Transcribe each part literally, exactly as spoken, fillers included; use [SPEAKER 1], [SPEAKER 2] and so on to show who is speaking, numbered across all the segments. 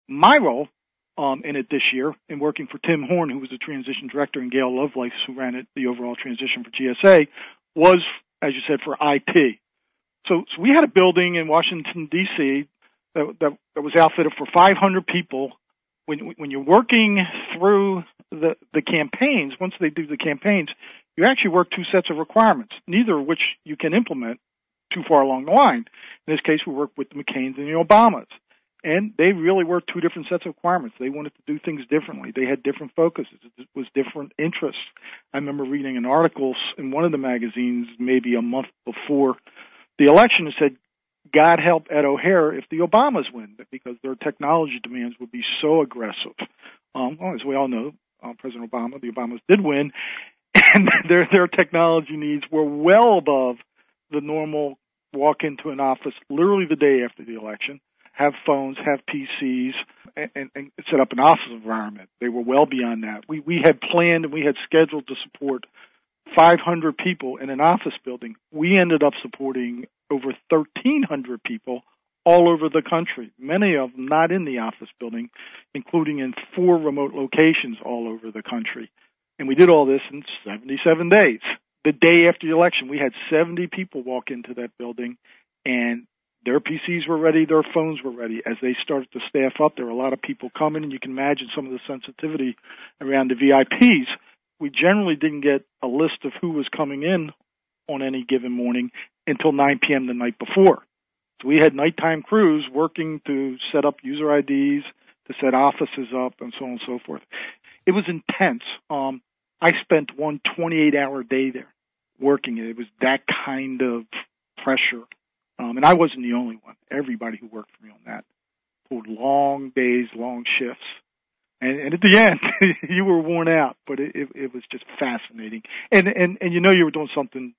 [SPEAKER 1] my role um, in it this year in working for Tim Horn, who was the transition director, and Gail Lovelace, who ran it, the overall transition for G S A, was, as you said, for I T. So, so we had a building in Washington, D C that, that, that was outfitted for five hundred people. When, when you're working through the, the campaigns, once they do the campaigns, you actually work two sets of requirements, neither of which you can implement too far along the line. In this case, we worked with the McCains and the Obamas. And they really were two different sets of requirements. They wanted to do things differently. They had different focuses. It was different interests. I remember reading an article in one of the magazines maybe a month before the election that said, God help Ed O'Hare if the Obamas win, because their technology demands would be so aggressive. Um, well, as we all know, uh, President Obama, the Obamas did win, and their their technology needs were well above the normal walk into an office literally the day after the election, have phones, have P Cs, and, and, and set up an office environment. They were well beyond that. We we had planned and we had scheduled to support five hundred people in an office building. We ended up supporting over thirteen hundred people all over the country, many of them not in the office building, including in four remote locations all over the country. And we did all this in seventy-seven days. The day after the election, we had seventy people walk into that building, and their P Cs were ready, their phones were ready. As they started to staff up, there were a lot of people coming, and you can imagine some of the sensitivity around the V I Ps. We generally didn't get a list of who was coming in on any given morning until nine p.m. the night before. So we had nighttime crews working to set up user I Ds, to set offices up, and so on and so forth. It was intense. Um, I spent one twenty-eight hour day there working it. It was that kind of pressure. Um, and I wasn't the only one. Everybody who worked for me on that pulled long days, long shifts. And, and at the end, you were worn out, but it, it, it was just fascinating. And, and, and you know you were doing something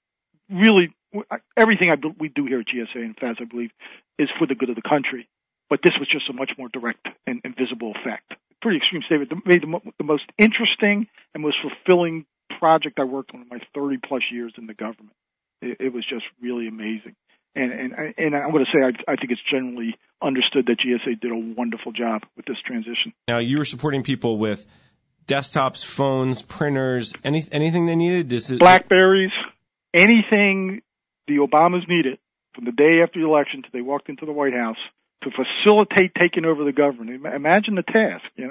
[SPEAKER 1] really, everything I, we do here at G S A and F A S, I believe, is for the good of the country. But this was just a much more direct and, and visible effect. Pretty extreme statement. It made the, the most interesting and most fulfilling project I worked on in my thirty plus years in the government. It, it was just really amazing. And, and, and I'm going to say I, I think it's generally understood that G S A did a wonderful job with this transition.
[SPEAKER 2] Now, you were supporting people with desktops, phones, printers, any, anything they needed? This is
[SPEAKER 1] Blackberries, anything the Obamas needed from the day after the election till they walked into the White House to facilitate taking over the government. Imagine the task, you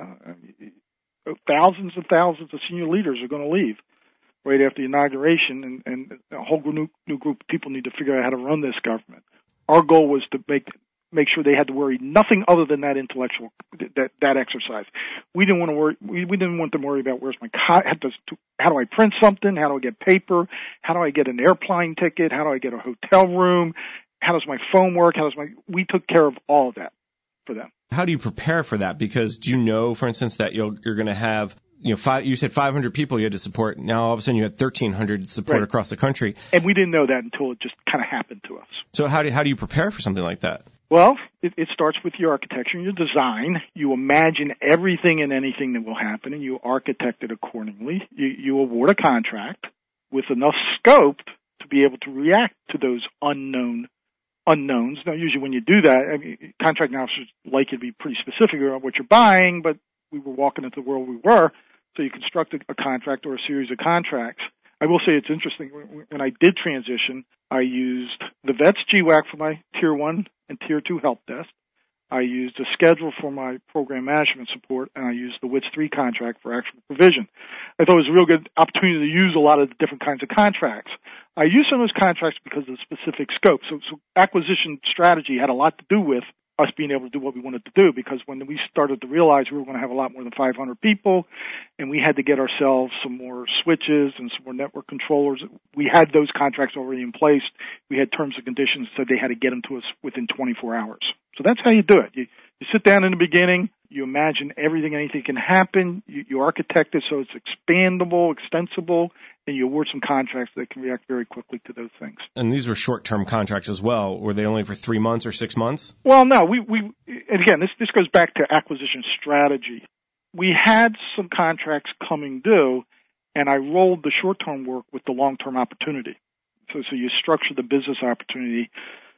[SPEAKER 1] know. Thousands and thousands of senior leaders are going to leave right after the inauguration, and, and a whole new, new group of people need to figure out how to run this government. Our goal was to make make sure they had to worry nothing other than that intellectual that that exercise. We didn't want to worry. We, we didn't want them to worry about where's my co- how, does, how do I print something? How do I get paper? How do I get an airplane ticket? How do I get a hotel room? How does my phone work? How does my? We took care of all of that for them.
[SPEAKER 2] How do you prepare for that? Because do you know, for instance, that you'll, you're going to have, you know, five, you said five hundred people you had to support. Now all of a sudden you had thirteen hundred support right. across the country.
[SPEAKER 1] And we didn't know that until it just kind of happened to us.
[SPEAKER 2] So how do how do you prepare for something like that?
[SPEAKER 1] Well, it, it starts with your architecture and your design. You imagine everything and anything that will happen, and you architect it accordingly. You, you award a contract with enough scope to be able to react to those unknown unknowns. Now, usually when you do that, I mean, contracting officers like you to be pretty specific about what you're buying, but we were walking into the world we were, so you construct a, a contract or a series of contracts. I will say it's interesting. When I did transition, I used the V E T S G WAC for my Tier one and Tier two help desk. I used a schedule for my program management support, and I used the W I T S three contract for actual provision. I thought it was a real good opportunity to use a lot of the different kinds of contracts. I used some of those contracts because of the specific scope. So, so acquisition strategy had a lot to do with us being able to do what we wanted to do, because when we started to realize we were going to have a lot more than five hundred people and we had to get ourselves some more switches and some more network controllers, we had those contracts already in place. We had terms and conditions that said they had to get them to us within twenty-four hours. So that's how you do it. You, you sit down in the beginning, you imagine everything, anything can happen, you, you architect it so it's expandable, extensible, and you award some contracts that can react very quickly to those things.
[SPEAKER 2] And these were short-term contracts as well. Were they only for three months or six months?
[SPEAKER 1] Well, no. We, we and again, this, this goes back to acquisition strategy. We had some contracts coming due, and I rolled the short-term work with the long-term opportunity. So, so you structure the business opportunity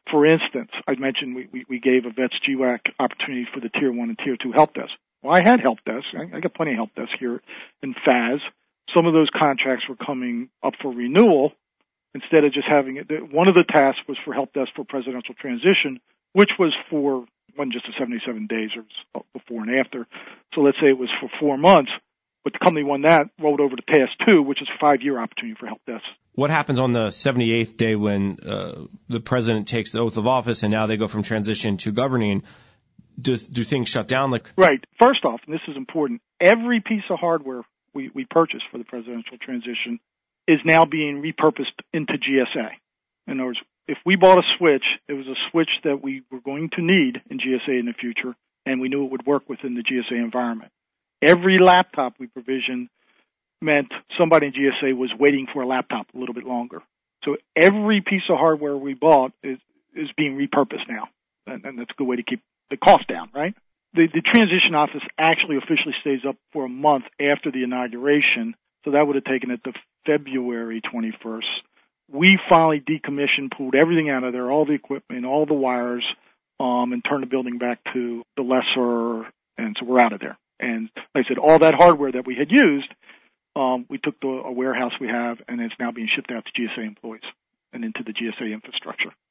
[SPEAKER 1] For instance, I mentioned we, we, we gave a Vets G WAC opportunity for the Tier one and Tier two help desk. Well, I had help desk. I, I got plenty of help desk here in F A S. Some of those contracts were coming up for renewal. Instead of just having it, one of the tasks was for help desk for presidential transition, which was for, wasn't just the seventy-seven days, or before and after. So let's say it was for four months, but the company won that, rolled over to task two, which is a five-year opportunity for help desk.
[SPEAKER 2] What happens on the seventy-eighth day when uh, the president takes the oath of office and now they go from transition to governing? Does, do things shut down? Like
[SPEAKER 1] Right. First off, and this is important, every piece of hardware we, we purchased for the presidential transition is now being repurposed into G S A. In other words, if we bought a switch, it was a switch that we were going to need in G S A in the future, and we knew it would work within the G S A environment. Every laptop we provisioned meant somebody in G S A was waiting for a laptop a little bit longer. So every piece of hardware we bought is, is being repurposed now, and, and that's a good way to keep the cost down, right? The, the transition office actually officially stays up for a month after the inauguration, so that would have taken it to February twenty-first. We finally decommissioned, pulled everything out of there, all the equipment, all the wires, um, and turned the building back to the lessor, and so we're out of there. And like I said, all that hardware that we had used, um, we took to a warehouse we have, and it's now being shipped out to G S A employees and into the G S A infrastructure.